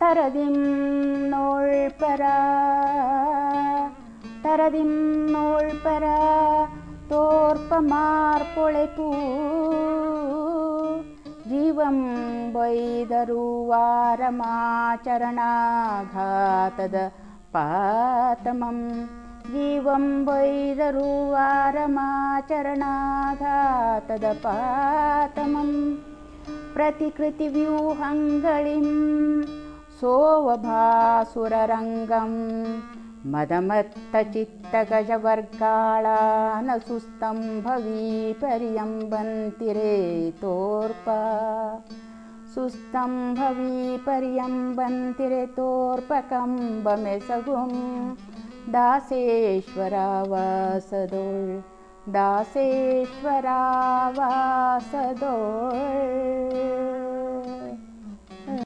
ತರದಿಂ ನೋಳ್ಪರ ತೋರ್ಪ ಮಾರ್ಪೊಳೆತು ಜೀವಂ ಬೈದರು ವಾರಮಾಚರಣಾಘಾತದ ಪಾತಮಂ ಜೀವಂ ಬೈದರು ವಾರಮಾಚರಣಾಘಾತದ ಪಾತಮಂ ಪ್ರತಿಕೃತಿ ವ್ಯೂಹಂಗಳಿಂ ಸೋವಭಾಸುರರಂಗಂ ಮದಮತ್ತ ಚಿತ್ತಗಜವರ್ಗಾಳಾನ ಸುಸ್ತಂಭವೀ ಪರ್ಯಂಬಂತಿರೆ ತೋರ್ಪ ಸುಸ್ತಂಭವೀ ಪರ್ಯಂಬಂತಿರೆ ತೋರ್ಪ ಕಂಬಮೆಸಗುಂ ದಾಸೇಶ್ವರಾವಾಸದೋಳ್